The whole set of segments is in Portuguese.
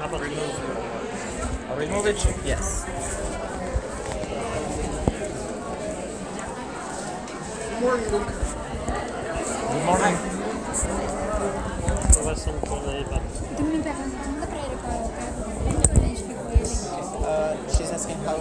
How about remove? I remove it? Yes. Morning, Luke. Good morning. Conversando com ele aí, tá? Tem uma pergunta, manda pra ele qual é o como que identificou ele. She's asking how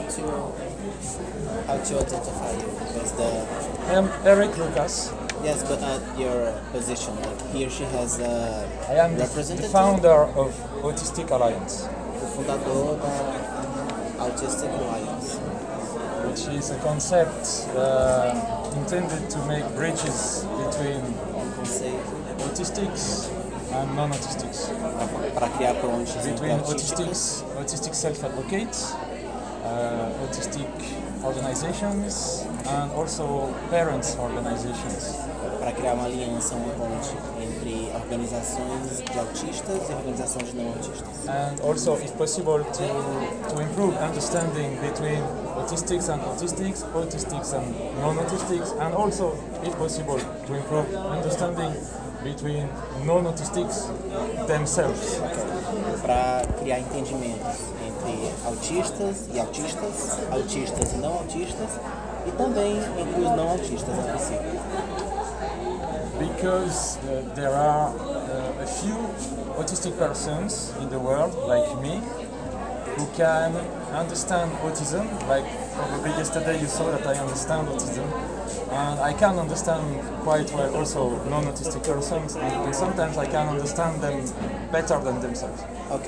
to identify you because I am Eric Lucas. yes, but your position, like here she has a I am the representative, founder of Autistic Alliance, o fundador da Autistic Alliance, which is a concept intended to make bridges between conceito autistics and non-autistics, para criar pontes entre between autísticos, autistic self-advocates, autistic organizations, and also parents organizations. para criar uma aliança, uma ponte entre organizações de autistas e organizações de não autistas. And also, if possible, to improve understanding between autistics and non-autistics, and also, if possible, to improve understanding between non-autistics themselves. Para criar entendimentos entre autistas e autistas e não autistas, e também entre os não autistas entre si. Because there are a few autistic persons in the world, like me, who can understand autism. Like probably yesterday you saw that I understand autism, and I can understand quite well also non-autistic persons, and sometimes I can understand them better than themselves. Ok.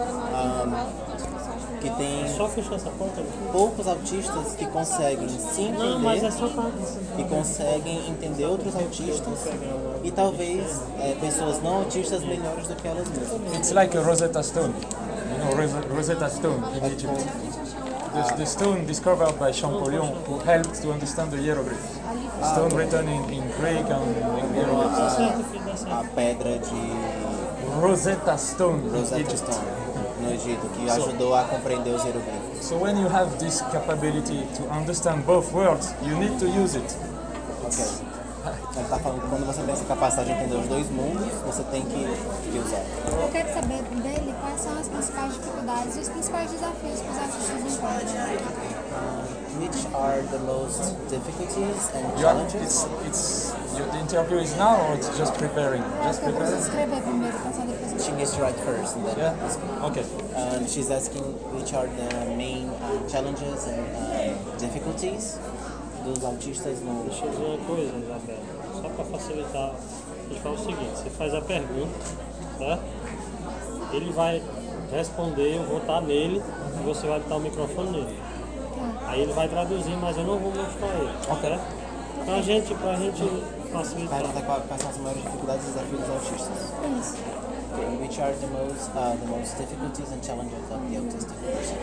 Que tem Só fechar essa porta. poucos autistas que conseguem se Não, mas é entender só pra... e conseguem entender outros autistas e talvez pessoas não autistas melhores do que elas mesmas. It's like a Rosetta Stone, you know, Rosetta Stone in Egypt. The stone discovered by Champollion, who helped to understand the hieroglyphs. Stone written in Greek and in hieroglyphs. Certo, filho, dá certo. A pedra de Rosetta Stone in Rosetta Egypt. Stone no Egito, que ajudou a compreender os hieroglifos. So when you have this capability to understand both worlds, you need to use it. Ok. Ele está falando que quando você tem essa capacidade de entender os dois mundos, você tem que usar. Eu quero saber dele quais são as principais dificuldades e os principais desafios que os artistas encontram. Which are the most difficulties and You are, challenges? the interview is now or it's just preparing? Just Eu preciso preparing? escrever primeiro, passar depois eu She needs to write first and then Yeah? Okay. She's asking which are the main challenges and difficulties dos autistas no... Deixa eu dizer uma coisa, Isabela. Só para facilitar, a gente faz o seguinte, você faz a pergunta, tá? Ele vai responder, eu vou estar nele e você vai botar o microfone nele. Aí ele vai traduzir, mas eu não vou mostrar ele. Ok. Pra gente facilitar. Pergunta quais são as maiores dificuldades e desafios dos autistas. É isso. Okay, which are the most difficulties and challenges of the autistic person?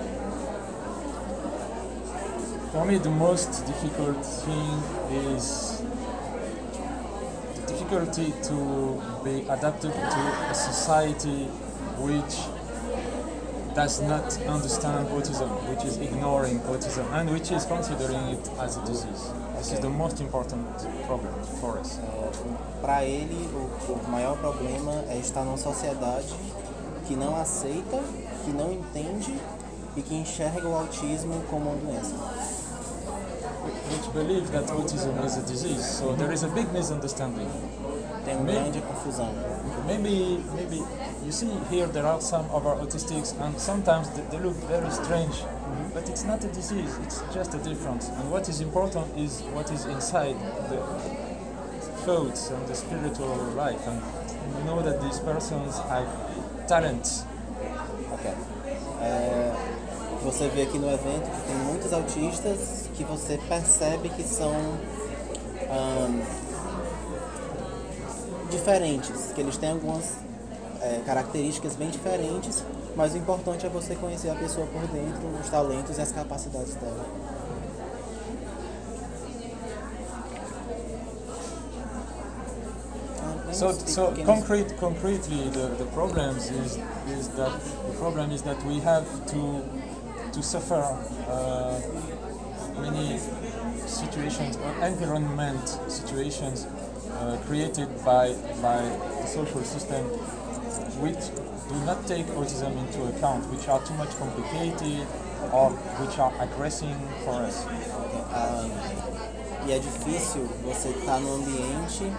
For me, the most difficult thing is the difficulty to be adapted to a society which does not understand autism, which is ignoring autism, and which is considering it as a disease. This is the most important problem for us. Para ele, o maior problema é estar numa sociedade que não aceita, que não entende e que enxerga o autismo como uma doença. Which believe that autism is a disease, so there is a big misunderstanding. Tem uma grande confusão. Maybe you see here there are some other autistics, and sometimes they look very strange, but it's not a disease, it's just a difference. And what is important is what is inside the thoughts and the spiritual life, and you know that these persons have talents. Ok. Você vê aqui no evento que tem muitos autistas que você percebe que são diferentes, que eles têm algumas características bem diferentes, mas o importante é você conhecer a pessoa por dentro, os talentos e as capacidades dela. So concretely, the problems is that the problem is that we have to suffer many situations, environment situations created by the social system which do not take autism into account, which are too much complicated or which are aggressing for us. E é difícil você estar num ambiente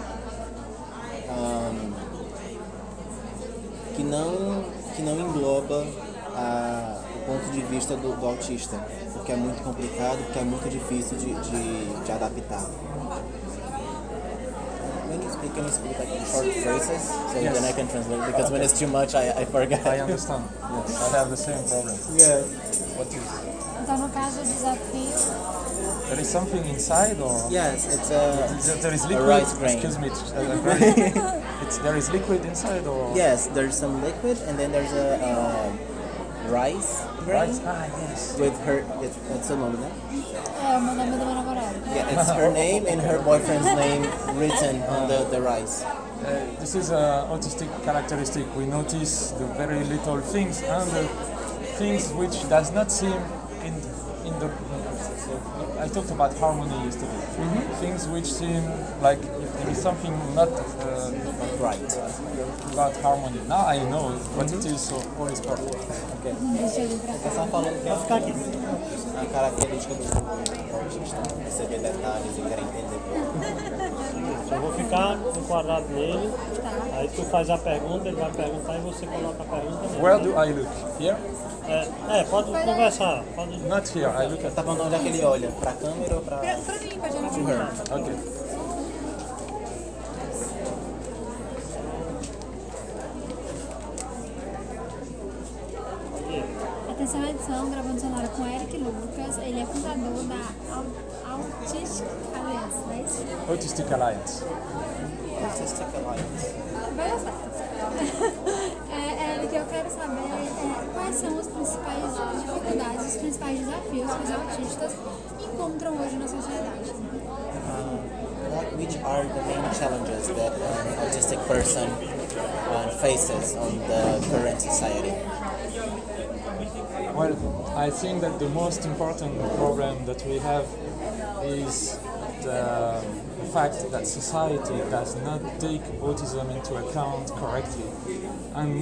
que não engloba o ponto de vista do autista, porque é muito complicado, porque é muito difícil de adaptar. When you speak, can you speak like in short phrases so Yes. then I can translate? Because when it's too much, I forget. I understand. Yes, I have the same problem. Yeah. What is? Então, no caso, o desafio There is something inside, or Yes, it's there is a liquid. rice grain. Excuse me. There is liquid inside, or Yes, there's some liquid, and then there's a rice grain rice? Ah, yes. with her. It's a name, né? é o nome do meu namorado. Yeah, it's her name and her boyfriend's name written on the rice. This is an autistic characteristic. We notice the very little things and the things which does not seem in the. I talked about harmony yesterday. Things which seem like there is something not Right. about harmony. Now I know what it is, so all is perfect. Okay. Deixa eu vir pra Eu cá. só falando que vai ficar aqui. A característica do autista. Você vê detalhes e quer entender. Eu vou ficar enquadrado nele, Tá. aí tu faz a pergunta, ele vai perguntar e você coloca a pergunta nele. Where do I look? Here? Pode conversar, pode. Not here. I look at. Tá falando onde é que ele olha? Pra câmera ou pra Pra mim, pode olhar pra mim. Okay. Atenção à edição, gravando sonora com Eric Lucas. Ele é fundador da Autistic Alliance, não é isso? Autistic Alliance. Autistic Alliance. Vai gostar. Eric, eu quero saber quais são as principais dificuldades, os principais desafios que os autistas encontram hoje na sociedade. Which are the main challenges that an autistic person faces on the current society? Well, I think that the most important problem that we have is the fact that society does not take autism into account correctly. And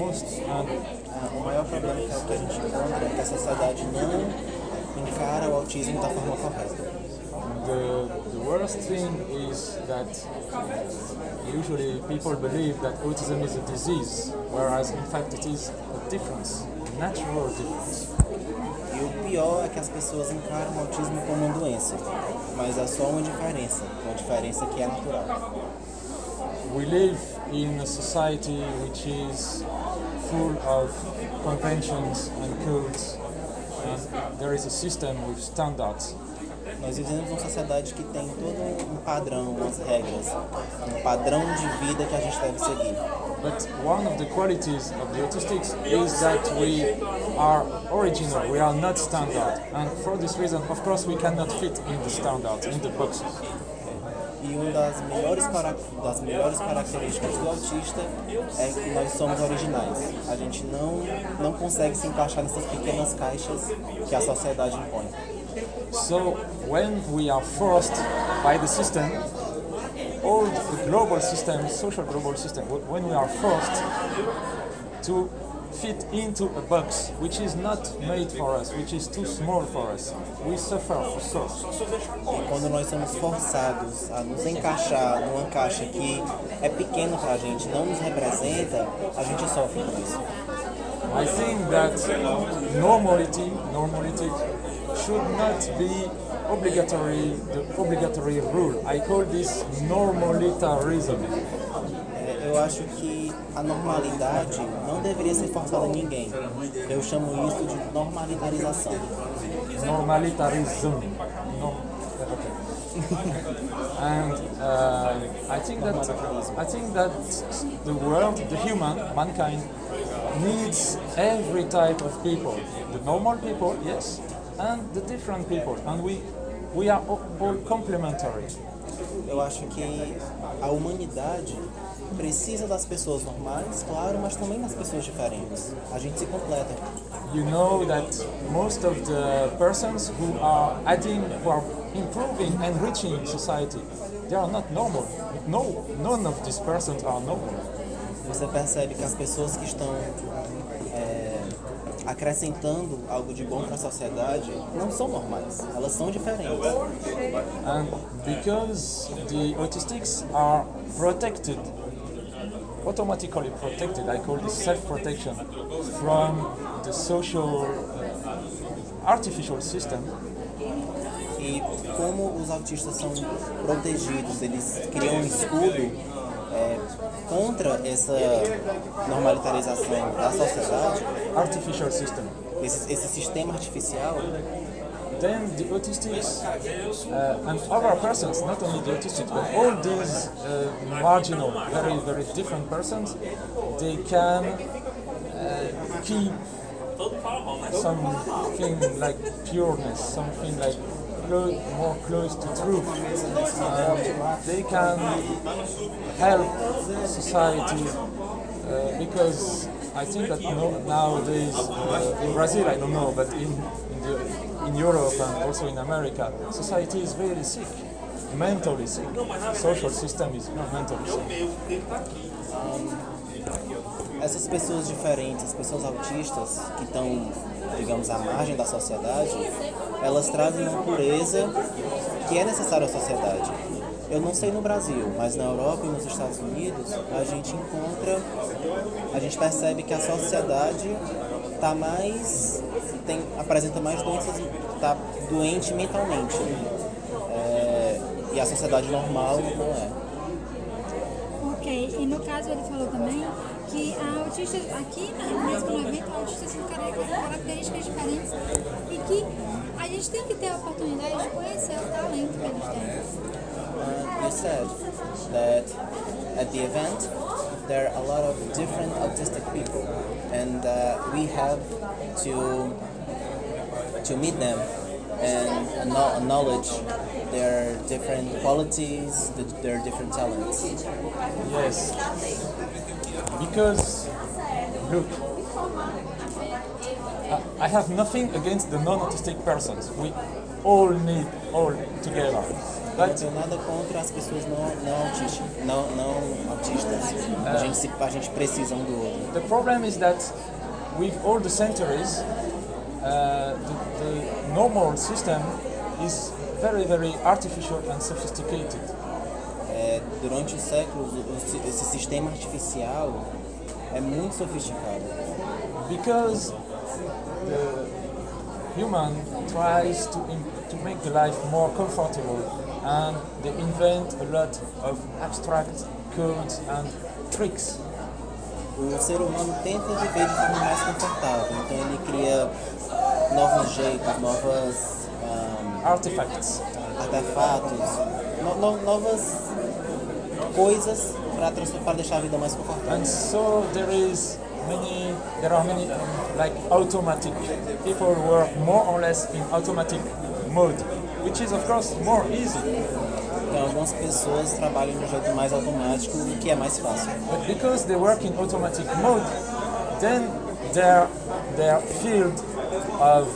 O maior problema que a gente encontra é que a sociedade não encara o autismo da forma correta. the worst thing is that usually people believe that autism is a disease, whereas in fact it is a difference, a natural difference. E o pior é que as pessoas encaram o autismo como uma doença, mas é só uma diferença que é natural. We live in a society which is full of conventions and codes, and there is a system with standards. Nós vivemos numa sociedade que tem todo um padrão, umas regras, um padrão de vida que a gente deve seguir. But one of the qualities of the autistics is that we are original, we are not standard, and for this reason, of course, we cannot fit in the standard, in the boxes. E uma das melhores características do autista é que nós somos originais. A gente não consegue se encaixar nessas pequenas caixas que a sociedade impõe. So when we are forced by the system, all the global system, social global system, when we are forced to fit into a box which is not made for us, which is too small for us, we suffer for so. E quando nós somos forçados a nos encaixar numa caixa que é pequena pra gente, não nos representa, a gente sofre com isso. I think that normality should not be the obligatory rule. I call this normalitarism. Eu acho que a normalidade não deveria ser forçada a ninguém. Eu chamo isso de normalitarização. Normalitarism. No, okay. And I think that the world, the mankind, needs every type of people. The normal people, yes, and the different people. And we are all complementary. Eu acho que a humanidade precisa das pessoas normais, claro, mas também das pessoas diferentes. A gente se completa. You know that most of the persons who are improving, enriching society, they are not normal. No, none of these persons are normal. você percebe que as pessoas que estão acrescentando algo de bom para a sociedade não são normais, elas são diferentes. And because the autistics are protected, automatically protected, I call this self-protection, from the social artificial system, E como os autistas são protegidos, eles criam um escudo contra essa normalização da sociedade, artificial system, esse sistema artificial, then the autistics and other persons, not only the autistics, but all these marginal, very, very different persons, they can keep something like pureness, something like more close to truth. They can help society because I think that nowadays in Brazil, I don't know, but in Europe and also in America, society is very sick, mentally sick. Social system is mentally sick. Essas pessoas diferentes, as pessoas autistas que estão, digamos, à margem da sociedade, elas trazem uma pureza que é necessária à sociedade. Eu não sei no Brasil, mas na Europa e nos Estados Unidos a gente percebe que a sociedade apresenta mais doenças, está doente mentalmente. E a sociedade normal não é. Ok, e no caso ele falou também que a autista, aqui mesmo no evento, autistas são características diferentes e que a gente tem que ter a oportunidade de conhecer o talento que eles têm. You said that at the event there are a lot of different autistic people, and we have to meet them and acknowledge their different qualities, their different talents. Yes, because look, I have nothing against the non-autistic persons. We all need all together. Eu não tenho nada contra as pessoas não autistas. A gente precisa um do outro. The problem is that with all the centuries, the normal system is very, very artificial and sophisticated. Durante os séculos, esse sistema artificial é muito sofisticado. Because the human tries to make the life more comfortable, and they invent a lot of abstract codes and tricks. O ser humano tenta viver de forma mais confortável, então ele cria novos jeitos, novas Artifacts. artefatos, novas coisas para deixar a vida mais confortável. And so there are many like automatic people work more or less in automatic mode, which is of course more easy. Então algumas pessoas trabalham de um jeito mais automático, o que é mais fácil. But because they work in automatic mode, then their field of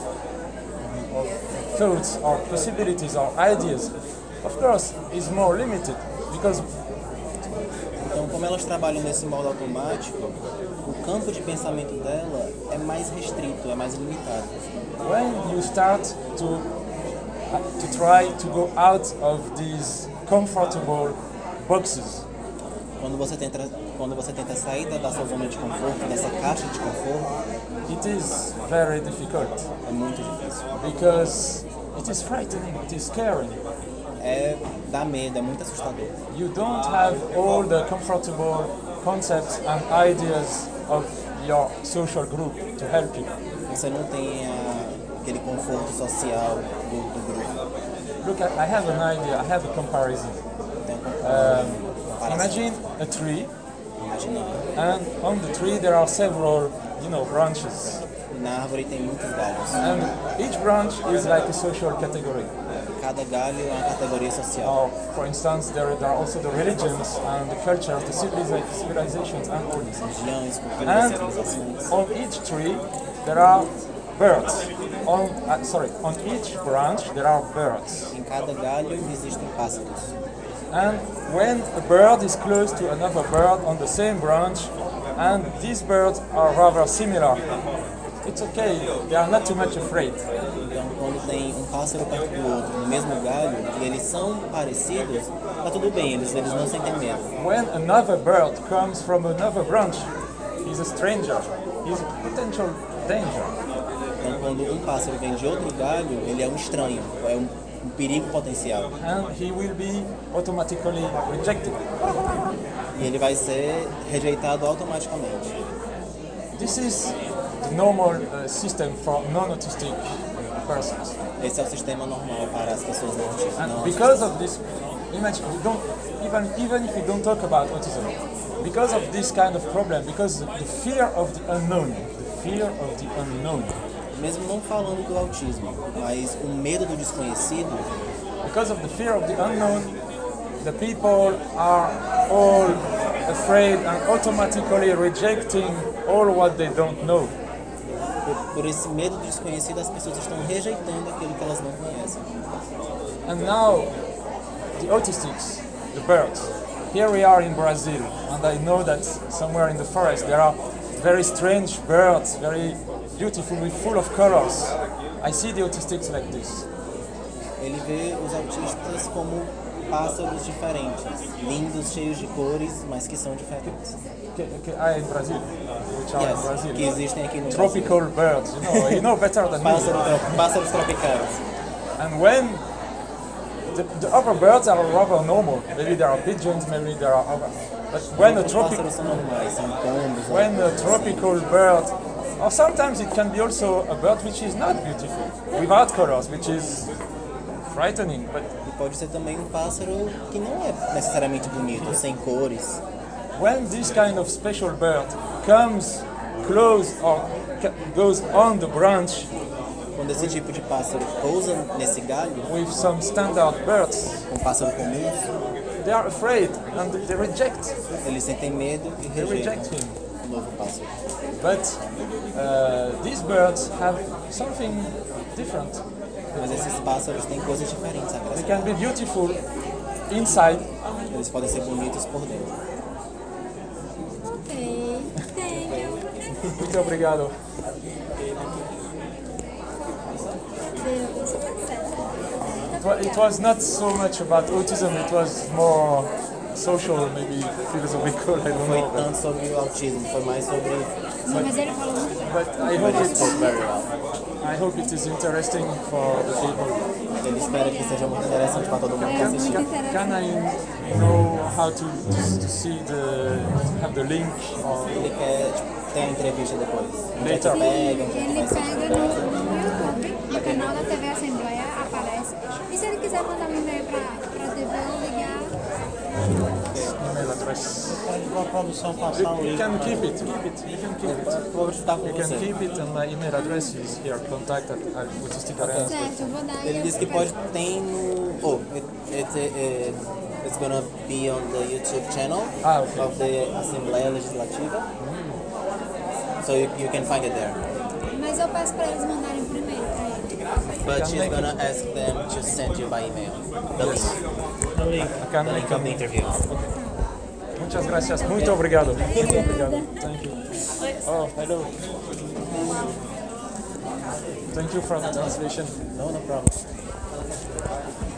thoughts or possibilities or ideas, of course, is more limited because Então, como elas trabalham nesse modo automático, o campo de pensamento dela é mais restrito, é mais limitado. when you start to try to go out of these comfortable boxes, Quando você tenta sair da sua zona de conforto, dessa caixa de conforto, it is very difficult é muito difícil. because it is frightening, it is scary. Dá medo, é muito assustador. You don't have all the comfortable concepts and ideas of your social group to help you. Você não tem aquele conforto social do grupo. Look, I have an idea, I have a comparison. Tem comparação. Imagine a tree, Imaginar. and on the tree there are several, branches. Na árvore tem muitos galhos. And each branch is like a social category. Cada galho é uma categoria social. Or, for instance, there are also the religions and the cultures, the civilizations and all this. Religiões, culturas, And civilizações. on each tree there are birds. On each branch there are birds. Em cada galho existem pássaros. And when a bird is close to another bird on the same branch, and these birds are rather similar. It's okay, they are not too much afraid. Então, quando tem um pássaro perto do outro no mesmo galho e eles são parecidos, tá tudo bem, eles não sentem medo. When another bird comes from another branch, he's a stranger, he's a potential danger. Então, quando um pássaro vem de outro galho, ele é um estranho, é um perigo potencial. And he will be automatically rejected. E ele vai ser rejeitado automaticamente. This is the normal system for non-autistic persons. Esse é o sistema normal para as pessoas não autistas. And because of this, imagine, we don't, even if we don't talk about autism, because of this kind of problem, because the fear of the unknown, Mesmo não falando do autismo, mas o medo do desconhecido, because of the fear of the unknown, the people are all afraid and automatically rejecting all what they don't know. por esse medo do desconhecido, as pessoas estão rejeitando aquilo que elas não conhecem. And now, the autistics, the birds. Here we are in Brazil, and I know that somewhere in the forest there are very strange birds, very beautiful, full of colors. I see the autistics like this. Ele vê os autistas como pássaros diferentes, lindos, cheios de cores, mas que são diferentes. In Brazil, which are in Yes, Brazil. que existem aqui no Tropical Brasil. birds, you know better than me. Pássaros tropicais. And when the other birds are rather normal, maybe there are pigeons, maybe there are other. But when a Os tropical pássaros são normais, são pombos. when a tropical bird, or sometimes it can be also a bird which is not beautiful, without colors, which is frightening. But E pode ser também um pássaro que não é necessariamente bonito, sem cores. when this kind of special bird comes close or goes on the branch Quando esse tipo de pássaro pousa nesse galho, with some standard birds, um pássaro comum, they are afraid and they reject. eles sentem medo e They reject rejeitam him. o novo pássaro. But these birds have something different. Mas esses pássaros têm coisas diferentes, a They graça. can be beautiful inside, Eles podem ser bonitos por dentro. Ok, thank you. muito obrigado. Deus, tá certo. It was not so much about autism, it was more social, maybe philosophical, I don't Foi know. tanto sobre o autismo, foi mais sobre. Não, mas ele falou muito bem. But I hope it is interesting for the people. Ele espera que seja muito interessante para todo mundo que É muito assistir. interessante. Can I know how to see have the link or Ele quer ter a entrevista depois. Onde é que Later. pega, onde é que Ele vai ser. pega no YouTube, no canal da TV Assembleia, aparece. E se ele quiser mandar um e-mail pra TV ou ligar, email address? Pode para a produção passar o You link. can keep it. You can keep it. Vou estar com You can você. keep it, and my email address is here. Contact at Autistic Arena. certo, eu vou dar. Ele disse que pode tem no. Oh, it's gonna be on the YouTube channel Okay. of the Assembleia Legislativa. So you can find it there. Mas eu peço pra eles mandarem por e-mail pra ele. But she's gonna ask them to send you by email. The link. O link. I can The make link of the interview. Muchas gracias. Muito obrigado. Muito obrigado. Thank you. Oh, hello. Thank you for the translation. No problem.